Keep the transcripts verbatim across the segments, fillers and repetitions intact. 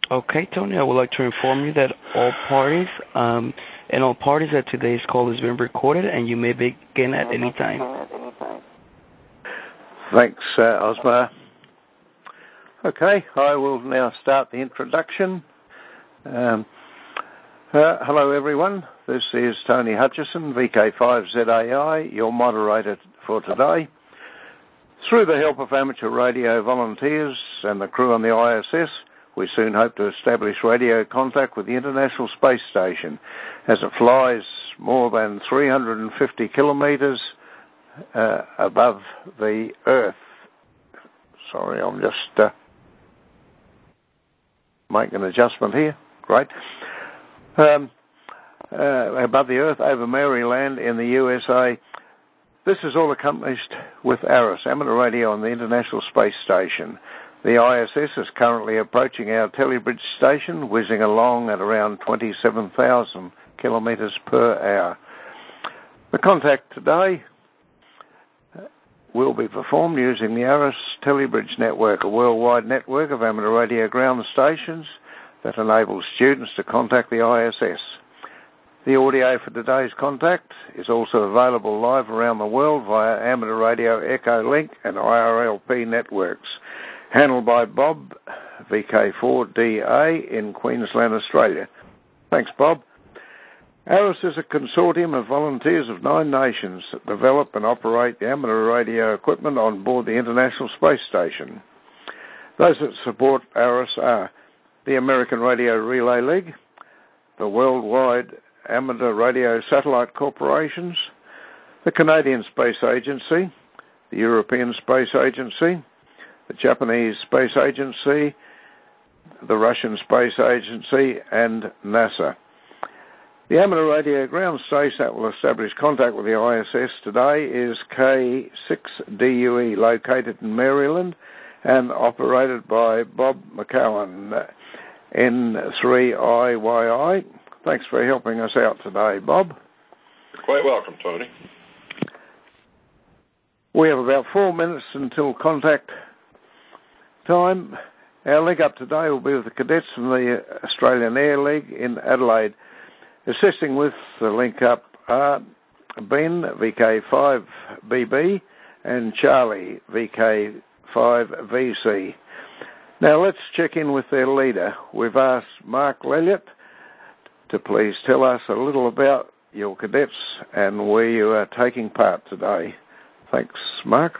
Okay, Tony, I would like to inform you that all parties um, and all parties that today's call is being recorded, and you may begin at any time. Thanks, uh, Osmar. Okay, I will now start the introduction. Um, uh, hello, everyone. This is Tony Hutchison, V K five Z A I, your moderator for today. Through the help of amateur radio volunteers and the crew on the I S S, we soon hope to establish radio contact with the International Space Station as it flies more than three hundred fifty kilometres uh, above the Earth. Sorry, I'm just uh, making an adjustment here. Great. Um, uh, above the Earth over Maryland in the U S A. This is all accomplished with ARISS, Amateur Radio on the International Space Station. The I S S is currently approaching our Telebridge station, whizzing along at around twenty-seven thousand kilometres per hour. The contact today will be performed using the ARISS Telebridge network, a worldwide network of amateur radio ground stations that enables students to contact the I S S. The audio for today's contact is also available live around the world via Amateur Radio Echolink and I R L P networks, handled by Bob, V K four D A in Queensland, Australia. Thanks, Bob. ARISS is a consortium of volunteers of nine nations that develop and operate the amateur radio equipment on board the International Space Station. Those that support ARISS are the American Radio Relay League, the Worldwide Amateur Radio Satellite Corporations, the Canadian Space Agency, the European Space Agency, the Japanese Space Agency, the Russian Space Agency, and NASA. The amateur radio ground station that will establish contact with the I S S today is K six D U E, located in Maryland and operated by Bob McCowan, N three I Y I. Thanks for helping us out today, Bob. You're quite welcome, Tony. We have about four minutes until contact time. Our link up today will be with the cadets from the Australian Air League in Adelaide. Assisting with the link up are Ben, V K five B B, and Charlie, V K five V C. Now let's check in with their leader. We've asked Mark Lelliott to please tell us a little about your cadets and where you are taking part today. Thanks, Mark.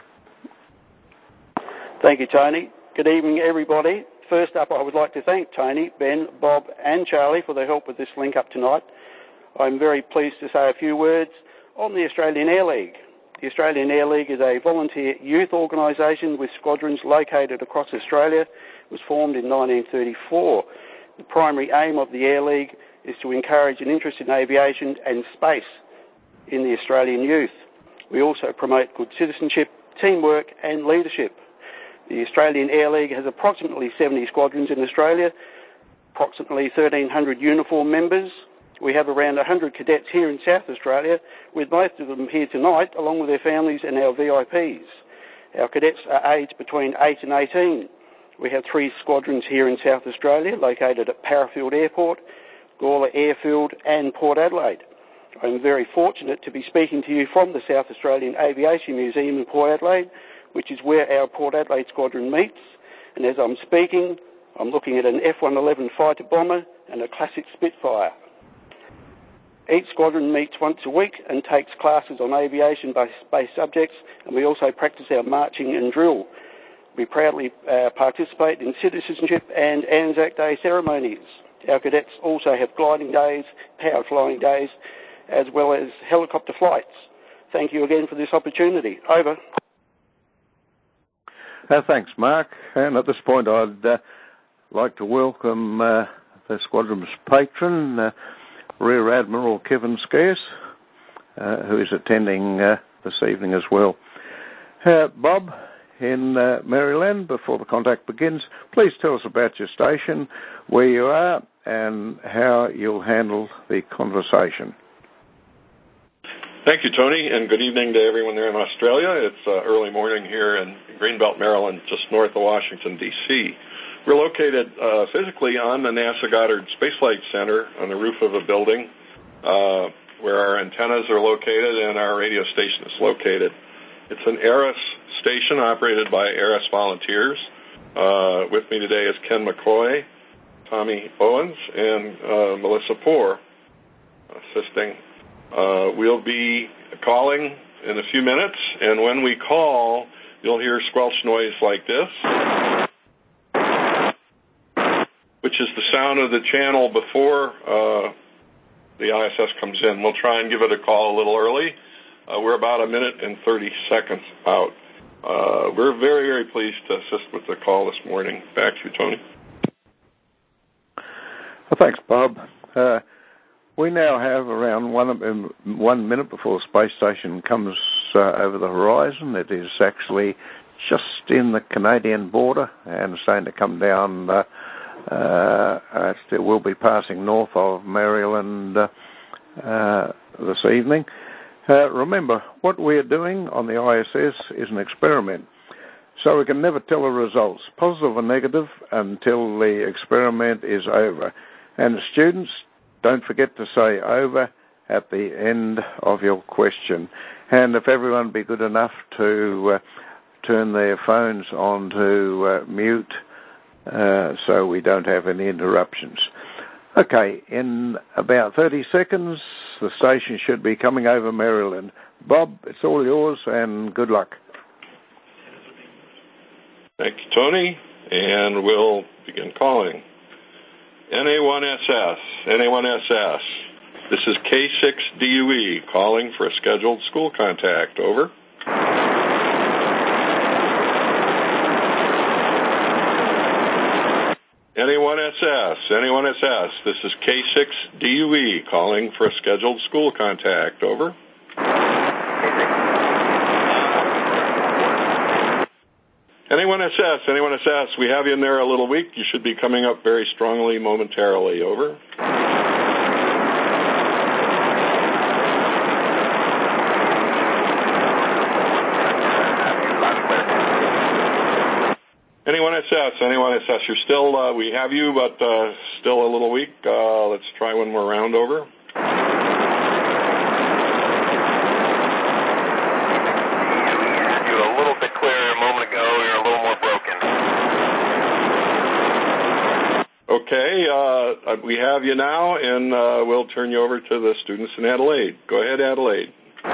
Thank you, Tony. Good evening, everybody. First up, I would like to thank Tony, Ben, Bob and Charlie for their help with this link up tonight. I'm very pleased to say a few words on the Australian Air League. The Australian Air League is a volunteer youth organisation with squadrons located across Australia. It was formed in nineteen thirty-four. The primary aim of the Air League is to encourage an interest in aviation and space in the Australian youth. We also promote good citizenship, teamwork and leadership. The Australian Air League has approximately seventy squadrons in Australia, approximately thirteen hundred uniform members. We have around one hundred cadets here in South Australia, with most of them here tonight, along with their families and our V I Ps. Our cadets are aged between eight and eighteen. We have three squadrons here in South Australia, located at Parafield Airport, Gawler Airfield and Port Adelaide. I'm very fortunate to be speaking to you from the South Australian Aviation Museum in Port Adelaide, which is where our Port Adelaide squadron meets. And as I'm speaking, I'm looking at an F one eleven fighter bomber and a classic Spitfire. Each squadron meets once a week and takes classes on aviation-based subjects, and we also practice our marching and drill. We proudly uh, participate in citizenship and Anzac Day ceremonies. Our cadets also have gliding days, powered flying days, as well as helicopter flights. Thank you again for this opportunity. Over. Uh, thanks, Mark. And at this point, I'd uh, like to welcome uh, the squadron's patron, uh, Rear Admiral Kevin Scarce, uh, who is attending uh, this evening as well. Uh, Bob, in uh, Maryland, before the contact begins, please tell us about your station, where you are, and how you'll handle the conversation. Thank you, Tony, and good evening to everyone there in Australia. It's uh, early morning here in Greenbelt, Maryland, just north of Washington, D C We're located uh, physically on the NASA Goddard Space Flight Center on the roof of a building uh, where our antennas are located and our radio station is located. It's an ARIS station operated by ARIS volunteers. Uh, with me today is Ken McCoy, Tommy Owens, and uh, Melissa Poore assisting. Uh, we'll be calling in a few minutes, and when we call, you'll hear squelch noise like this, which is the sound of the channel before uh, the I S S comes in. We'll try and give it a call a little early. Uh, we're about a minute and thirty seconds out. Uh, we're very, very pleased to assist with the call this morning. Back to you, Tony. Well, thanks, Bob. Uh, we now have around one, one minute before the space station comes uh, over the horizon. It is actually just in the Canadian border and starting to come down. Uh, uh, it will be passing north of Maryland uh, uh, this evening. Uh, remember, what we're doing on the I S S is an experiment. So we can never tell the results, positive or negative, until the experiment is over. And the students, don't forget to say over at the end of your question. And if everyone be good enough to uh, turn their phones on to uh, mute uh, so we don't have any interruptions. Okay, in about thirty seconds, the station should be coming over Maryland. Bob, it's all yours, and good luck. Thank you, Tony, and we'll begin calling. N A one S S, N A one S S. This is K six D U E calling for a scheduled school contact. Over. N A one S S, N A one S S. This is K six D U E calling for a scheduled school contact. Over. N A one S S, N A one S S, we have you in there a little weak. You should be coming up very strongly momentarily. Over. N A one S S, N A one S S, you're still, uh, we have you, but uh, still a little weak. Uh, let's try one more round. Over. Okay, uh, we have you now, and uh, we'll turn you over to the students in Adelaide. Go ahead, Adelaide.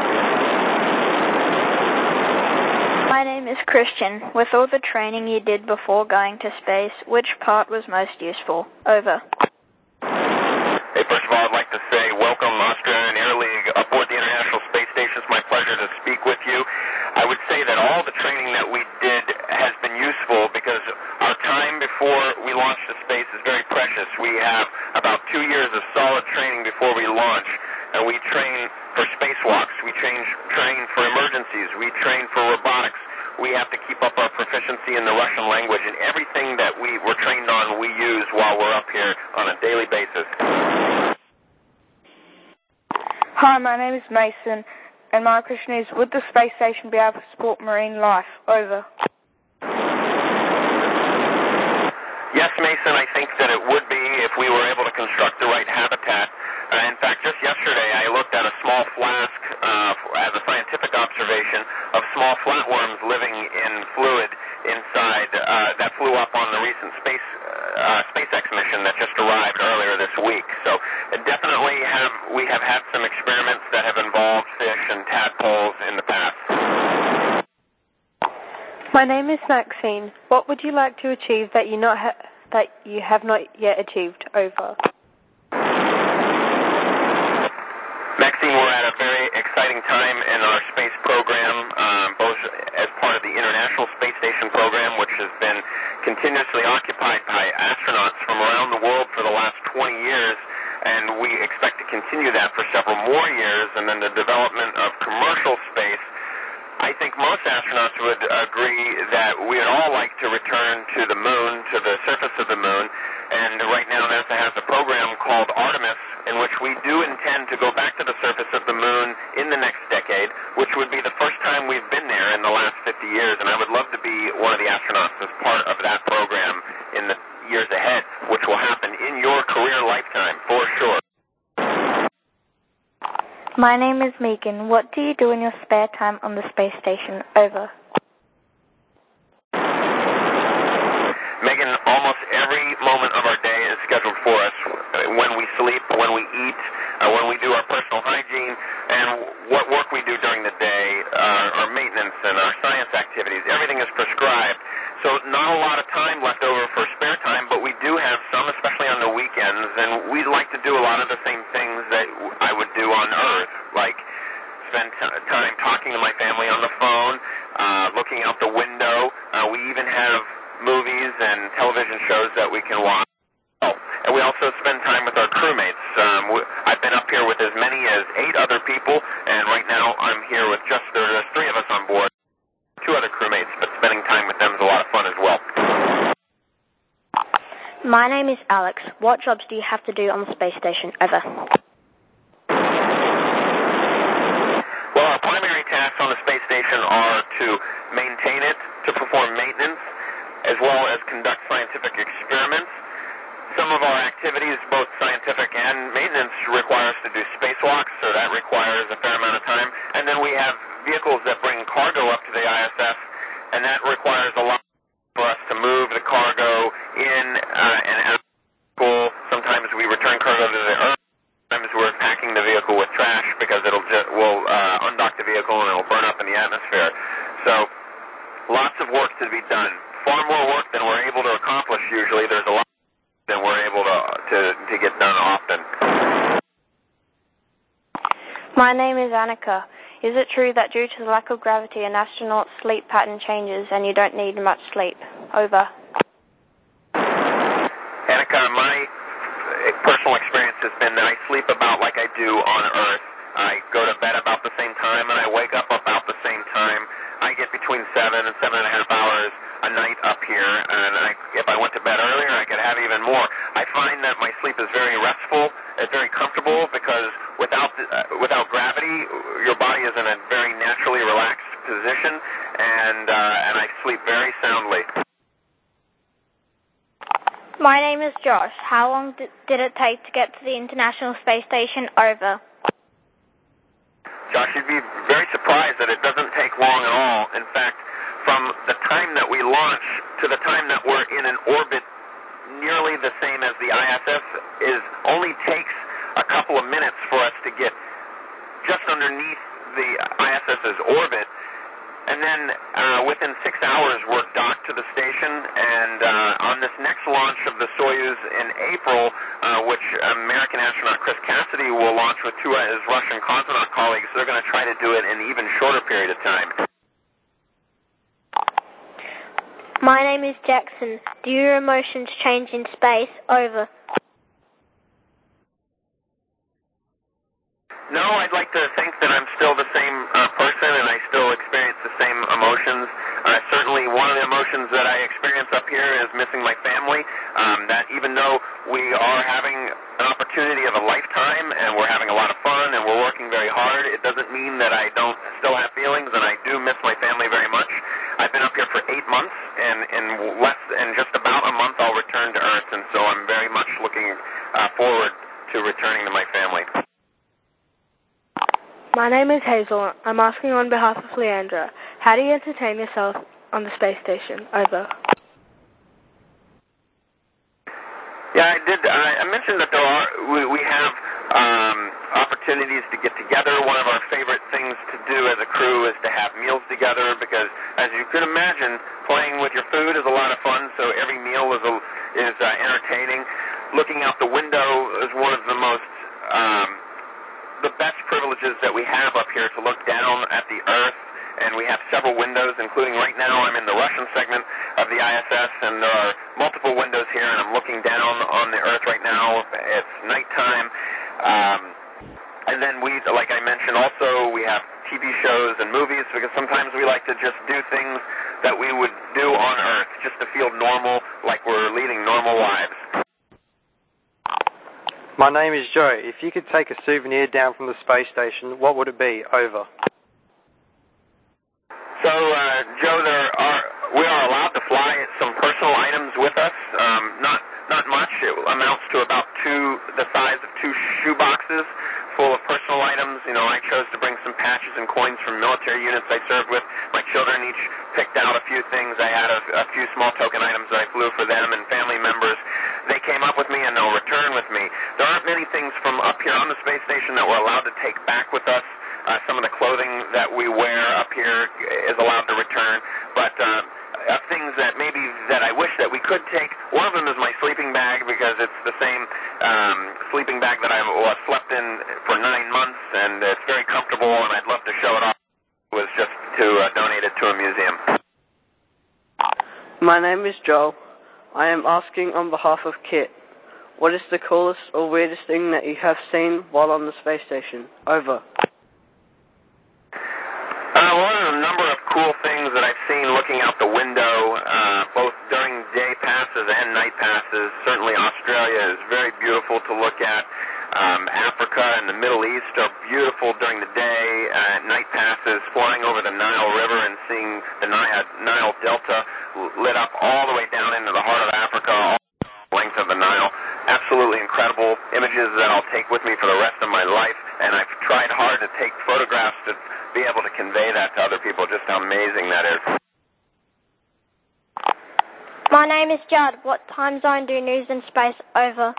My name is Christian. With all the training you did before going to space, which part was most useful? Over. Hey, first of all, I'd like to say welcome, Australian Air League, aboard the International Space Station. It's my pleasure to speak with you. I would say that all the training that we did has been useful because our time before we launch to space is very precious. We have about two years of solid training before we launch, and we train for spacewalks. We train, train for emergencies. We train for robotics. We have to keep up our proficiency in the Russian language, and everything that we were trained on we use while we're up here on a daily basis. Hi, my name is Mason, and my question is, would the space station be able to support marine life? Over. Yes, Mason, I think that it would be if we were able to construct the right habitat. Uh, in fact, just yesterday I looked at a small flask uh, as a scientific observation of small flatworms living in fluid inside uh, that flew up on the recent space uh, SpaceX mission that just arrived earlier this week. So uh, definitely have we have had some experiments that have involved fish and tadpoles in the past. My name is Maxine. What would you like to achieve that you not ha- that you have not yet achieved? Over. Maxine, we're at a very exciting time in our space program, um, both as part of the International Space Station program, which has been continuously occupied by astronauts from around the world for the last twenty years, and we expect to continue that for several more years, and then the development of commercial space. I think most astronauts would agree that we would all like to return to the moon, to the surface of the moon, and right now NASA has a program called Artemis in which we do intend to go back to the surface of the moon in the next decade, which would be the first time we've been there in the last fifty years, and I would love to be one of the astronauts as part of that program in the years ahead, which will happen in your career lifetime for sure. My name is Megan. What do you do in your spare time on the space station? Over. Megan, almost every moment of our day is scheduled for us. When we sleep, when we eat, uh, when we do our personal hygiene, and what work we do during the day, uh, our maintenance and our science activities, everything is prescribed. So not a lot of time left over for spare time, but we do have some, especially on the weekends, and we like to do a lot of the same things that I would do on Earth, like spend t- time talking to my family on the phone, uh, looking out the window. Uh, we even have movies and television shows that we can watch. Oh, and we also spend time with our crewmates. Um, we, I've been up here with as many as eight other people, and right now I'm here with just there's three of us on board, two other crewmates, but spending time with them is a lot of fun as well. My name is Alex. What jobs do you have to do on the space station? Over. Well, our primary tasks on the space station are to maintain it, to perform maintenance, as well as conduct scientific experiments. Some of our activities, both scientific and maintenance, require us to do spacewalks, so that requires a fair amount of time. And then we have vehicles that bring cargo up to the I S S, and that requires a lot for us to move the cargo in uh, and out of the vehicle. Sometimes we return cargo to the Earth. Sometimes we're packing the vehicle with trash because it'll just, we'll uh, undock the vehicle and it'll burn up in the atmosphere. So lots of work to be done. Far more work than we're able to accomplish usually. There's a lot than we're able to, to, to get done often. My name is Annika. Is it true that due to the lack of gravity, an astronaut's sleep pattern changes and you don't need much sleep? Over. Annika, my personal experience has been that I sleep about like I do on Earth. I go to bed about the same time and I wake up about the same time. I get between seven and seven and a half hours a night up here, and I, if I went to bed earlier, I could have even more. I find that my sleep is very restful, it's very comfortable, because without uh, without gravity, your body is in a very naturally relaxed position, and uh, and I sleep very soundly. My name is Josh. How long did, did it take to get to the International Space Station? Over. Josh, you'd be very surprised that it doesn't take long at all. In fact, from the time that we launch to the time that we're in an orbit nearly the same as the I S S is only takes a couple of minutes for us to get just underneath the ISS's orbit. And then uh, within six hours, we're docked to the station, and uh, on this next launch of the Soyuz in April, uh, which American astronaut Chris Cassidy will launch with two of his Russian cosmonaut colleagues, they're going to try to do it in an even shorter period of time. My name is Jackson. Do your emotions change in space? Over. No, I'd like to think that I'm still the same uh, person and I still experience the same emotions. Uh, certainly one of the emotions that I experience up here is missing my family. Um, that even though we are having an opportunity of a lifetime and we're having a lot of fun and we're working very hard, it doesn't mean that I don't still have feelings, and I do miss my family very much. I've been up here for eight months, and in less in just about a month I'll return to Earth, and so I'm very much looking uh, forward to returning to my family. My name is Hazel. I'm asking on behalf of Leandra. How do you entertain yourself on the space station? Over. Yeah, I did. I mentioned that there are we, we have um, opportunities to get together. One of our favorite things to do as a crew is to have meals together, because, as you could imagine, playing with your food is a lot of fun. So every meal is a, is uh, entertaining. Looking out the window is one of the most um, the best privileges that we have up here, to look down at the Earth, and we have several windows, including right now I'm in the Russian segment of the I S S, and there are multiple windows here, and I'm looking down on the Earth right now. It's nighttime, um, and then we, like I mentioned also, we have T V shows and movies, because sometimes we like to just do things that we would do on Earth, just to feel normal, like we're leading normal lives. My name is Joe. If you could take a souvenir down from the space station, what would it be? Over. So, uh, Joe, there are we are allowed to fly some personal items with us. Um, not not much. It amounts to about two, the size of two shoe boxes full of personal items. You know, I chose to bring some patches and coins from military units I served with. My children each picked out a few things. I had a, a few small token items that I flew for them and family members. They came up with me and they'll return with me. There aren't many things from up here on the space station that we're allowed to take back with us. Uh, some of the clothing that we wear up here is allowed to return, but uh, uh, things that maybe that I wish that we could take. One of them is my sleeping bag, because it's the same um, sleeping bag that I uh, slept in for nine months, and it's very comfortable, and I'd love to show it off. It was just to uh, donate it to a museum. My name is Joel. I am asking on behalf of Kit. What is the coolest or weirdest thing that you have seen while on the space station? Over. Uh, one of the number of cool things that I've seen looking out the window, uh, both during day passes and night passes. Certainly Australia is very beautiful to look at. Um, Africa and the Middle East are beautiful during the day. Uh, night passes, flying over the Nile River and seeing the Nile, Nile Delta lit up all the way down into the heart of Africa, all the length of the Nile. Absolutely incredible images that I'll take with me for the rest of my life, and I've tried hard to take photographs to be able to convey that to other people, just how amazing that is. My name is Judd. What time zone do News in Space? Over.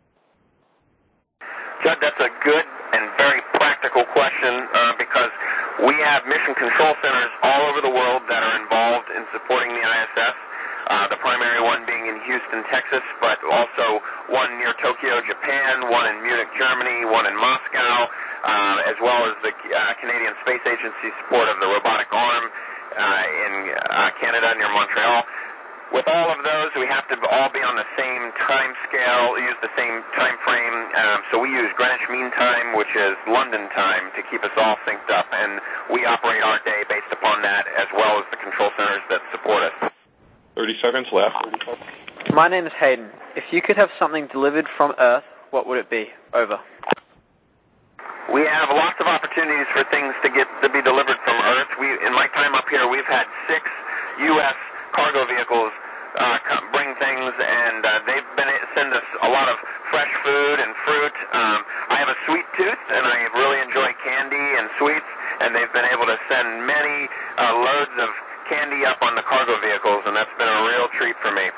Judd, that's a good and very practical question, uh, because we have mission control centers all over the world that are involved in supporting the I S S. Uh, the primary one being in Houston, Texas, but also one near Tokyo, Japan, one in Munich, Germany, one in Moscow, uh, as well as the uh, Canadian Space Agency support of the robotic arm uh, in uh, Canada near Montreal. With all of those, we have to all be on the same time scale, use the same time frame. Um, so we use Greenwich Mean Time, which is London time, to keep us all synced up. And we operate our day based upon that, as well as the control centers that support us. thirty seconds left. My name is Hayden. If you could have something delivered from Earth, what would it be? Over. We have lots of opportunities for things to get to be delivered from Earth. We, in my time up here, we've had six U S cargo vehicles uh, come, bring things, and uh, they've been send us a lot of fresh food and fruit. Um, I have a sweet tooth, and I really enjoy candy and sweets, and they've been able to send many uh, loads of candy up on the cargo vehicles, and that's been a real treat for me.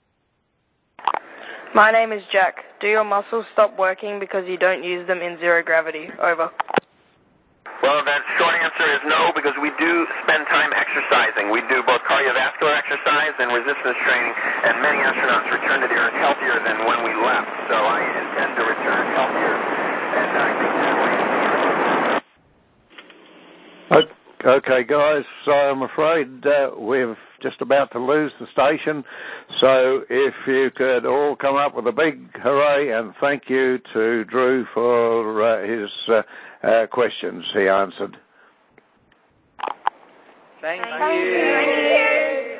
My name is Jack. Do your muscles stop working because you don't use them in zero gravity? Over. Well, the short answer is no, because we do spend time exercising. We do both cardiovascular exercise and resistance training, and many astronauts return to the Earth healthier than when we left. So I intend to return healthier, and I think that way. Okay, guys, so I'm afraid uh, we're just about to lose the station. So if you could all come up with a big hooray and thank you to Drew for uh, his uh, uh, questions he answered. Thank, Thank you. you.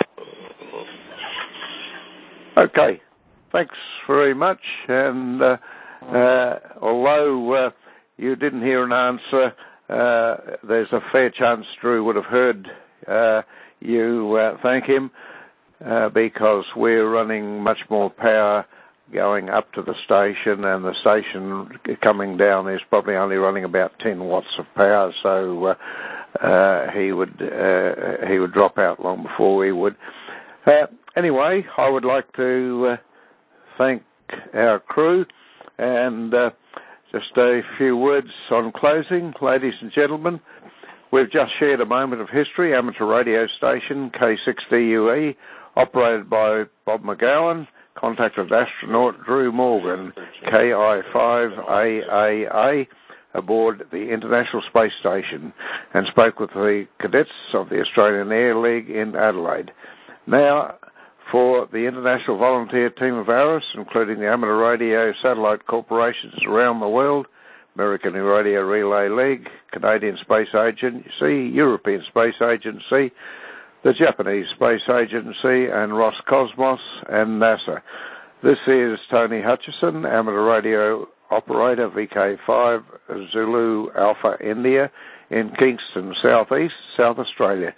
Okay, thanks very much. And uh, uh, although uh, you didn't hear an answer, uh, there's a fair chance Drew would have heard uh, you uh, thank him uh, because we're running much more power going up to the station, and the station coming down is probably only running about ten watts of power, so uh, uh, he would uh, he would drop out long before we would. Uh, anyway, I would like to uh, thank our crew, and uh, just a few words on closing. Ladies and gentlemen, we've just shared a moment of history. Amateur radio station K six D U E, operated by Bob McGowan, contacted astronaut Drew Morgan, K I five A A A, aboard the International Space Station, and spoke with the cadets of the Australian Air League in Adelaide. Now, for the International Volunteer Team of ARISS, including the Amateur Radio Satellite Corporations around the world, American Radio Relay League, Canadian Space Agency, European Space Agency, the Japanese Space Agency, and Roscosmos and NASA. This is Tony Hutchison, Amateur Radio Operator, V K five Zulu Alpha India, in Kingston, South East, South Australia.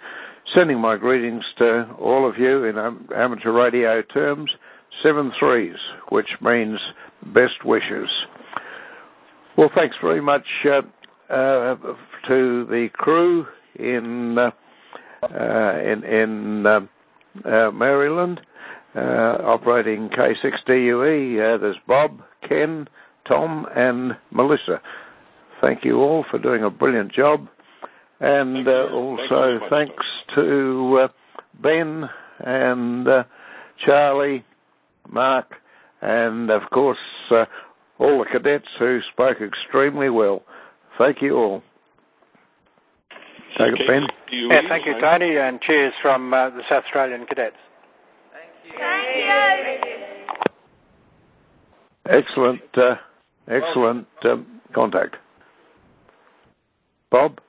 Sending my greetings to all of you in um, amateur radio terms, seven threes, which means best wishes. Well, thanks very much uh, uh, to the crew in uh, uh, in, in uh, uh, Maryland, uh, operating K six D U E. Uh, there's Bob, Ken, Tom, and Melissa. Thank you all for doing a brilliant job. And uh, also Thank thanks to uh, Ben and uh, Charlie, Mark, and of course uh, all the cadets who spoke extremely well. Thank you all. Take it, Ben. Yeah, thank you, Tony, and cheers from uh, the South Australian cadets. Thank you. Excellent, uh, excellent um, contact. Bob?